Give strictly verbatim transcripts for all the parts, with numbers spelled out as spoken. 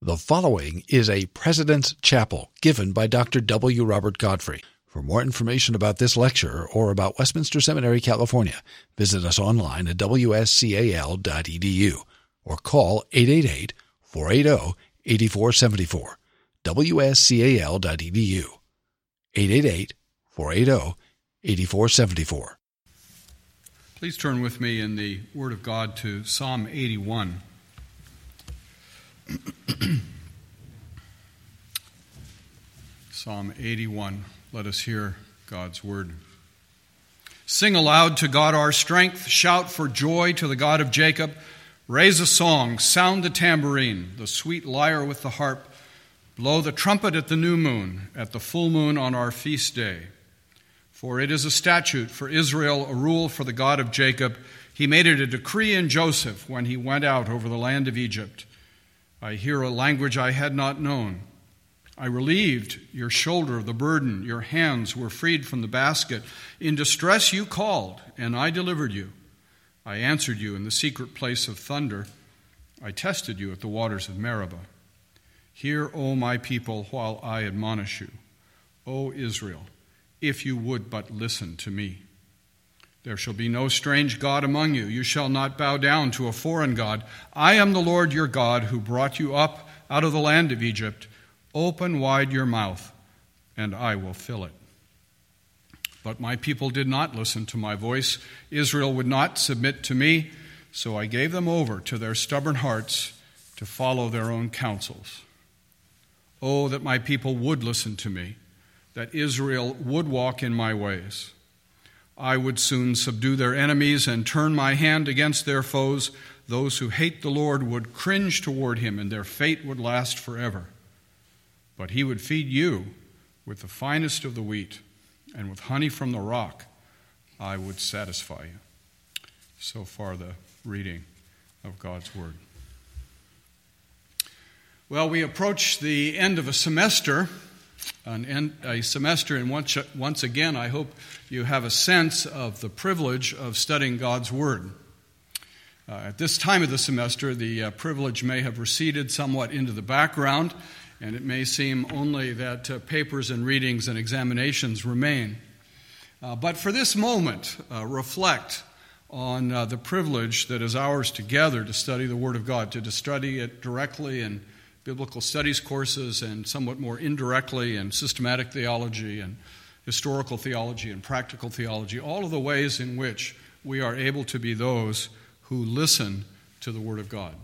The following is a President's Chapel given by Doctor W. Robert Godfrey. For more information about this lecture or about Westminster Seminary, California, visit us online at w s c a l dot e d u or call eight eight eight, four eight zero, eight four seven four, w s c a l dot e d u, eight eight eight, four eight zero, eight four seven four. Please turn with me in the Word of God to Psalm eighty-one. Psalm eighty-one. Let us hear God's word. Sing aloud to God our strength. Shout for joy to the God of Jacob. Raise a song. Sound the tambourine, the sweet lyre with the harp. Blow the trumpet at the new moon, at the full moon on our feast day. For it is a statute for Israel, a rule for the God of Jacob. He made it a decree in Joseph when he went out over the land of Egypt. I hear a language I had not known. I relieved your shoulder of the burden. Your hands were freed from the basket. In distress you called, and I delivered you. I answered you in the secret place of thunder. I tested you at the waters of Meribah. Hear, O my people, while I admonish you. O Israel, if you would but listen to me. There shall be no strange god among you. You shall not bow down to a foreign god. I am the Lord your God who brought you up out of the land of Egypt. Open wide your mouth, and I will fill it. But my people did not listen to my voice. Israel would not submit to me, so I gave them over to their stubborn hearts to follow their own counsels. Oh, that my people would listen to me, that Israel would walk in my ways. I would soon subdue their enemies and turn my hand against their foes. Those who hate the Lord would cringe toward him, and their fate would last forever. But he would feed you with the finest of the wheat, and with honey from the rock I would satisfy you. So far, the reading of God's Word. Well, we approach the end of a semester. An end, a semester, and once, once again, I hope you have a sense of the privilege of studying God's Word. Uh, at this time of the semester, the uh, privilege may have receded somewhat into the background, and it may seem only that uh, papers and readings and examinations remain. Uh, but for this moment, uh, reflect on uh, the privilege that is ours together to study the Word of God, to, to study it directly in biblical studies courses and somewhat more indirectly in systematic theology and historical theology and practical theology, all of the ways in which we are able to be those who listen to the Word of God.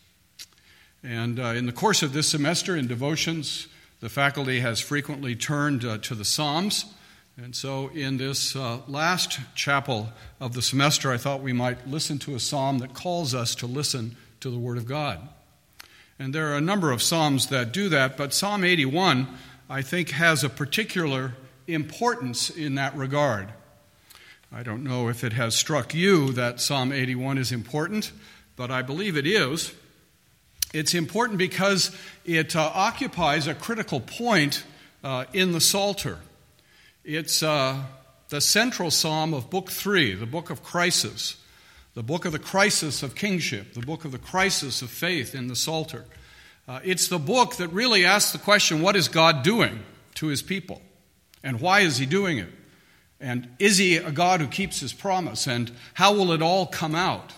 And uh, in the course of this semester in devotions, the faculty has frequently turned uh, to the Psalms. And so in this uh, last chapel of the semester, I thought we might listen to a psalm that calls us to listen to the Word of God. And there are a number of psalms that do that, but Psalm eighty-one, I think, has a particular importance in that regard. I don't know if it has struck you that Psalm eighty-one is important, but I believe it is. It's important because it uh, occupies a critical point uh, in the Psalter. It's uh, the central psalm of Book three, the book of crisis. The book of the crisis of kingship, the book of the crisis of faith in the Psalter. Uh, it's the book that really asks the question, what is God doing to his people? And why is he doing it? And is he a God who keeps his promise? And how will it all come out?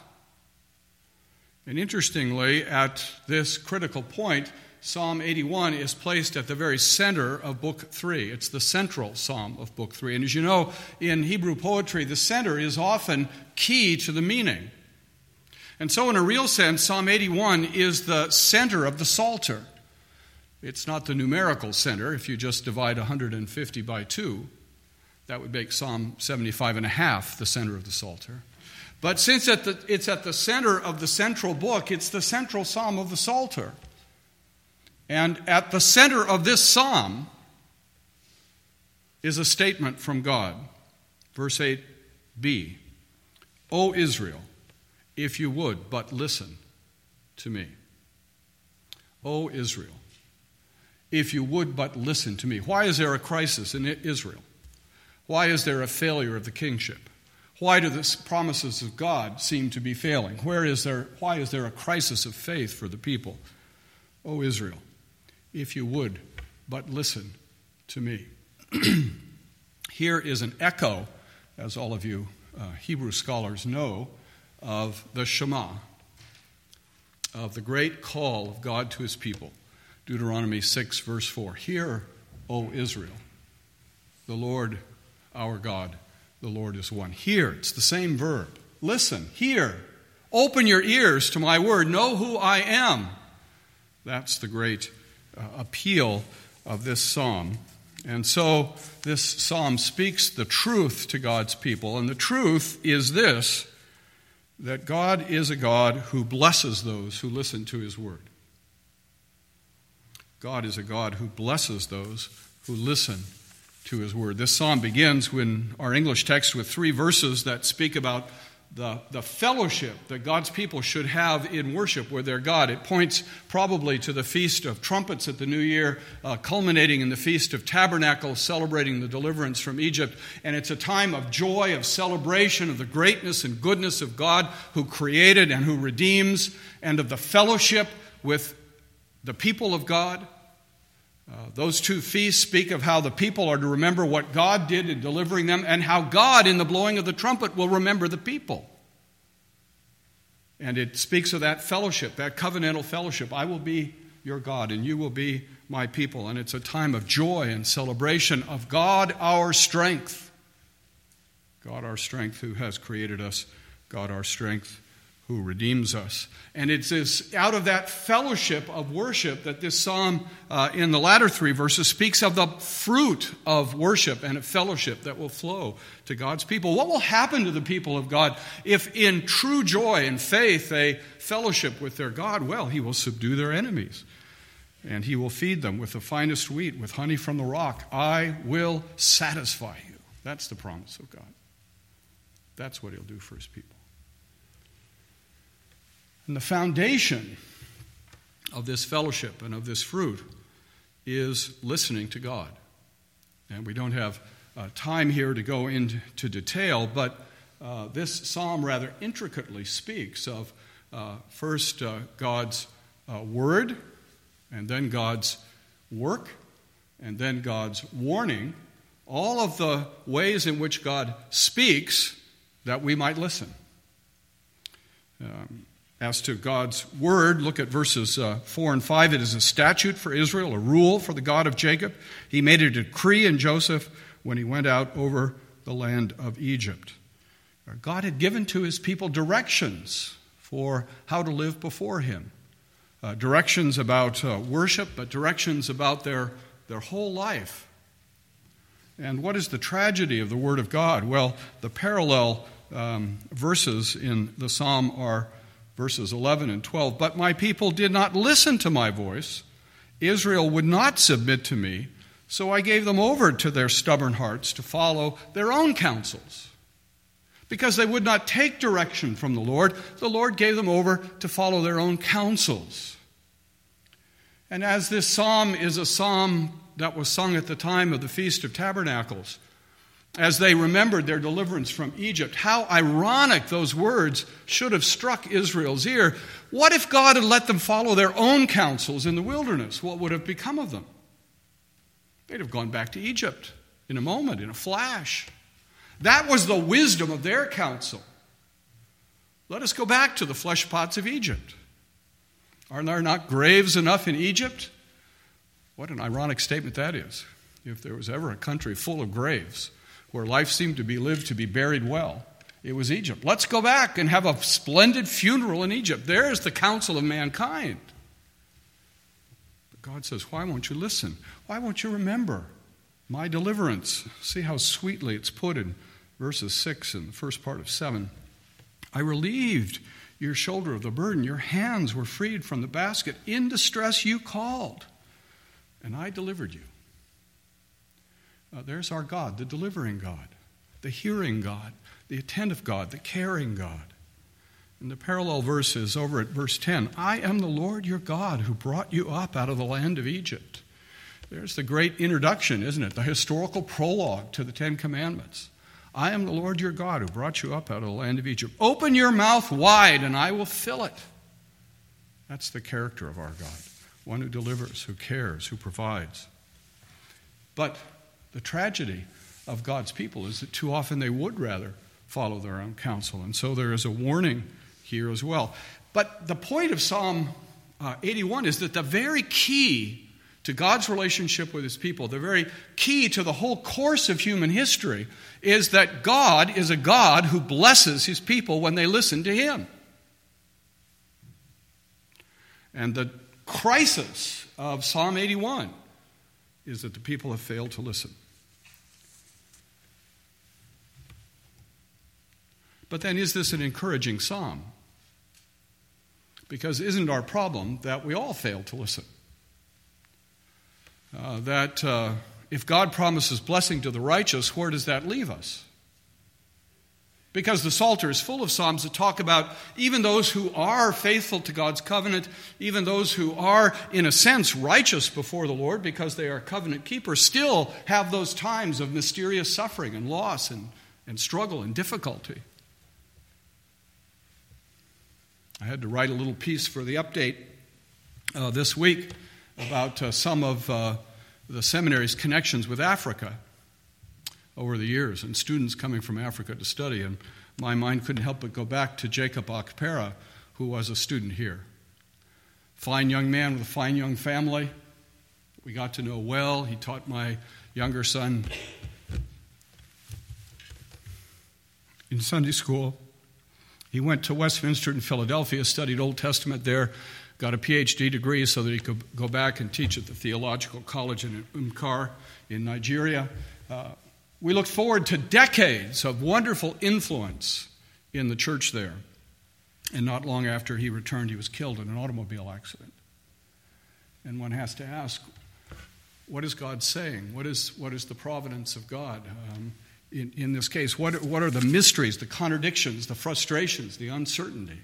And interestingly, at this critical point, Psalm eighty-one is placed at the very center of Book three. It's the central psalm of Book three. And as you know, in Hebrew poetry, the center is often key to the meaning. And so in a real sense, Psalm eighty-one is the center of the Psalter. It's not the numerical center. If you just divide one hundred fifty by two, that would make Psalm seventy-five and a half the center of the Psalter. But since it's at the center of the central book, it's the central psalm of the Psalter. And at the center of this psalm is a statement from God. Verse eight b, O Israel, if you would but listen to me. O Israel, if you would but listen to me. Why is there a crisis in Israel? Why is there a failure of the kingship? Why do the promises of God seem to be failing? Where is there, why is there a crisis of faith for the people? O Israel, if you would but listen to me. Here is an echo, as all of you uh, Hebrew scholars know, of the Shema, of the great call of God to his people. Deuteronomy six, verse four. Hear, O Israel, the Lord our God, the Lord is one. Hear, it's the same verb. Listen, hear. Open your ears to my word. Know who I am. That's the great uh, appeal of this psalm. And so this psalm speaks the truth to God's people. And the truth is this, that God is a God who blesses those who listen to his word. God is a God who blesses those who listen to his word. This psalm begins in our English text with three verses that speak about the, the fellowship that God's people should have in worship with their God. It points probably to the Feast of Trumpets at the New Year, uh, culminating in the Feast of Tabernacles, celebrating the deliverance from Egypt. And it's a time of joy, of celebration of the greatness and goodness of God who created and who redeems, and of the fellowship with the people of God. Uh, those two feasts speak of how the people are to remember what God did in delivering them, and how God, in the blowing of the trumpet, will remember the people. And it speaks of that fellowship, that covenantal fellowship. I will be your God, and you will be my people. And it's a time of joy and celebration of God, our strength. God, our strength, who has created us. God, our strength, who redeems us. And it is out of that fellowship of worship that this psalm uh, in the latter three verses speaks of the fruit of worship and of fellowship that will flow to God's people. What will happen to the people of God if in true joy and faith they fellowship with their God? Well, he will subdue their enemies, and he will feed them with the finest wheat, with honey from the rock. I will satisfy you. That's the promise of God. That's what he'll do for his people. And the foundation of this fellowship and of this fruit is listening to God. And we don't have uh, time here to go into detail, but uh, this psalm rather intricately speaks of uh, first uh, God's uh, word, and then God's work, and then God's warning, all of the ways in which God speaks that we might listen. Um, As to God's word, look at verses uh, four and five. It is a statute for Israel, a rule for the God of Jacob. He made a decree in Joseph when he went out over the land of Egypt. God had given to his people directions for how to live before him. Uh, directions about uh, worship, but directions about their, their whole life. And what is the tragedy of the word of God? Well, the parallel um, verses in the psalm are verses eleven and twelve. But my people did not listen to my voice. Israel would not submit to me. So I gave them over to their stubborn hearts to follow their own counsels. Because they would not take direction from the Lord, the Lord gave them over to follow their own counsels. And as this psalm is a psalm that was sung at the time of the Feast of Tabernacles, as they remembered their deliverance from Egypt, how ironic those words should have struck Israel's ear. What if God had let them follow their own counsels in the wilderness? What would have become of them? They'd have gone back to Egypt in a moment, in a flash. That was the wisdom of their counsel. Let us go back to the flesh pots of Egypt. Are there not graves enough in Egypt? What an ironic statement that is. If there was ever a country full of graves, where life seemed to be lived to be buried well, it was Egypt. Let's go back and have a splendid funeral in Egypt. There's the counsel of mankind. But God says, why won't you listen? Why won't you remember my deliverance? See how sweetly it's put in verses six and the first part of seven. I relieved your shoulder of the burden. Your hands were freed from the basket. In distress you called, and I delivered you. Uh, there's our God, the delivering God, the hearing God, the attentive God, the caring God. And the parallel verse is over at verse ten. I am the Lord your God who brought you up out of the land of Egypt. There's the great introduction, isn't it? The historical prologue to the Ten Commandments. I am the Lord your God who brought you up out of the land of Egypt. Open your mouth wide and I will fill it. That's the character of our God. one who delivers, who cares, who provides. But the tragedy of God's people is that too often they would rather follow their own counsel. And so there is a warning here as well. But the point of Psalm uh, eighty-one is that the very key to God's relationship with his people, the very key to the whole course of human history, is that God is a God who blesses his people when they listen to him. And the crisis of Psalm eighty-one is that the people have failed to listen. But then, is this an encouraging psalm? Because isn't our problem that we all fail to listen? Uh, that uh, if God promises blessing to the righteous, where does that leave us? Because the Psalter is full of psalms that talk about even those who are faithful to God's covenant, even those who are, in a sense, righteous before the Lord because they are covenant keepers, still have those times of mysterious suffering and loss and, and struggle and difficulty. I had to write a little piece for the update uh, this week about uh, some of uh, the seminary's connections with Africa over the years, and students coming from Africa to study. And my mind couldn't help but go back to Jacob Akpera, who was a student here. Fine young man with a fine young family. We got to know well. He taught my younger son in Sunday school. He went to Westminster in Philadelphia, studied Old Testament there, got a P H D degree so that he could go back and teach at the Theological College in Umkar in Nigeria. Uh, we looked forward to decades of wonderful influence in the church there. And not long after he returned, he was killed in an automobile accident. And one has to ask, what is God saying? What is, what is the providence of God? Um, In, in this case, what, what are the mysteries, the contradictions, the frustrations, the uncertainty?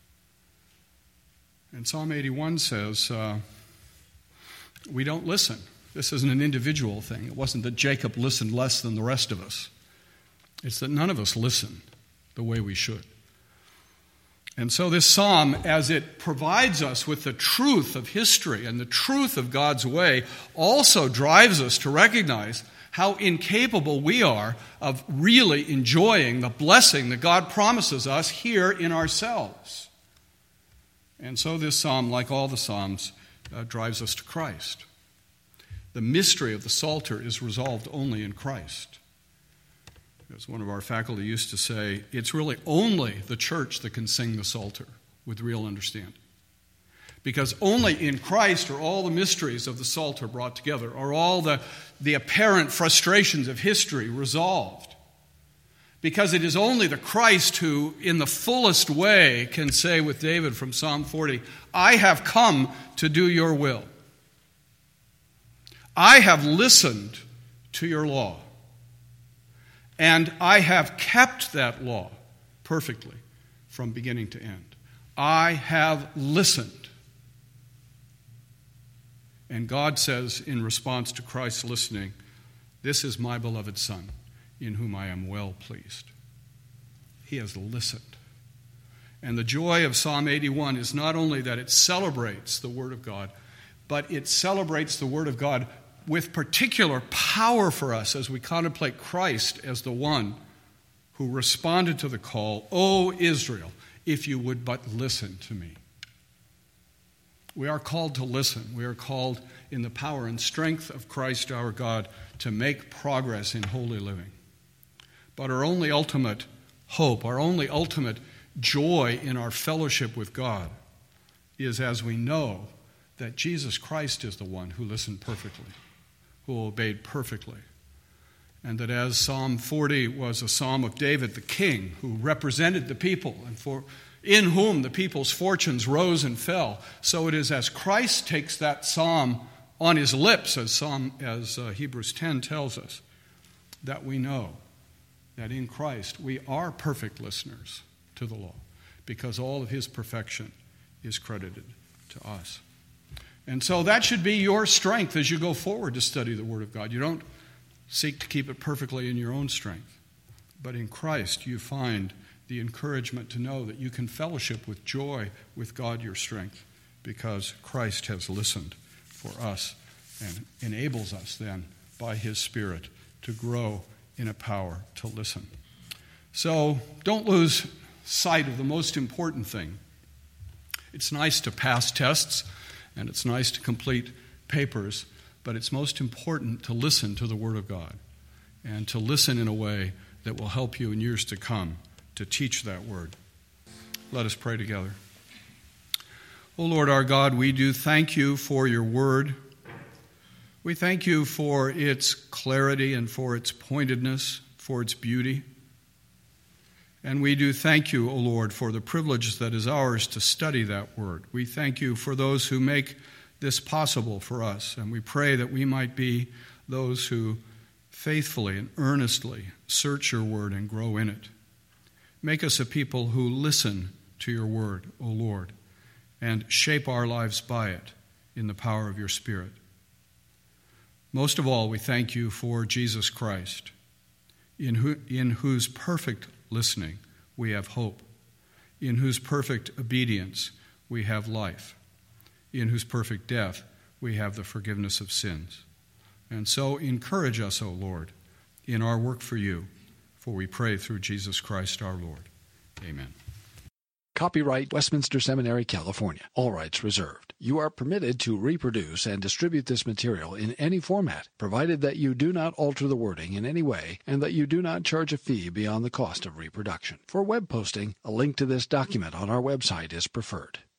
And Psalm eighty-one says, uh, we don't listen. This isn't an individual thing. It wasn't that Jacob listened less than the rest of us. It's that none of us listen the way we should. And so this psalm, as it provides us with the truth of history and the truth of God's way, also drives us to recognize how incapable we are of really enjoying the blessing that God promises us here in ourselves. And so this psalm, like all the psalms, uh, drives us to Christ. The mystery of the Psalter is resolved only in Christ. As one of our faculty used to say, it's really only the church that can sing the Psalter with real understanding. Because only in Christ are all the mysteries of the Psalter brought together, are all the, the apparent frustrations of history resolved. Because it is only the Christ who, in the fullest way, can say with David from Psalm forty, I have come to do your will. I have listened to your law. And I have kept that law perfectly from beginning to end. I have listened. And God says in response to Christ's listening, this is my beloved Son, in whom I am well pleased. He has listened. And the joy of Psalm eighty-one is not only that it celebrates the Word of God, but it celebrates the Word of God with particular power for us as we contemplate Christ as the one who responded to the call, O Israel, if you would but listen to me. We are called to listen. We are called in the power and strength of Christ our God to make progress in holy living. But our only ultimate hope, our only ultimate joy in our fellowship with God is as we know that Jesus Christ is the one who listened perfectly, who obeyed perfectly. And that as Psalm forty was a psalm of David, the king, who represented the people and for in whom the people's fortunes rose and fell, so it is as Christ takes that psalm on his lips, as Psalm as uh, Hebrews ten tells us, that we know that in Christ we are perfect listeners to the law, because all of his perfection is credited to us. And so that should be your strength as you go forward to study the Word of God. You don't seek to keep it perfectly in your own strength, but in Christ you find the encouragement to know that you can fellowship with joy with God your strength because Christ has listened for us and enables us then by his Spirit to grow in a power to listen. So don't lose sight of the most important thing. It's nice to pass tests and it's nice to complete papers, but it's most important to listen to the Word of God and to listen in a way that will help you in years to come to teach that Word. Let us pray together. O Lord our God, we do thank you for your Word. We thank you for its clarity and for its pointedness, for its beauty. And we do thank you, O Lord, for the privilege that is ours to study that Word. We thank you for those who make this possible for us, and we pray that we might be those who faithfully and earnestly search your Word and grow in it. Make us a people who listen to your Word, O Lord, and shape our lives by it in the power of your Spirit. Most of all, we thank you for Jesus Christ, in, who, in whose perfect listening we have hope, in whose perfect obedience we have life, in whose perfect death we have the forgiveness of sins. And so encourage us, O Lord, in our work for you, for we pray through Jesus Christ our Lord. Amen. Copyright Westminster Seminary, California. All rights reserved. You are permitted to reproduce and distribute this material in any format, provided that you do not alter the wording in any way and that you do not charge a fee beyond the cost of reproduction. For web posting, a link to this document on our website is preferred.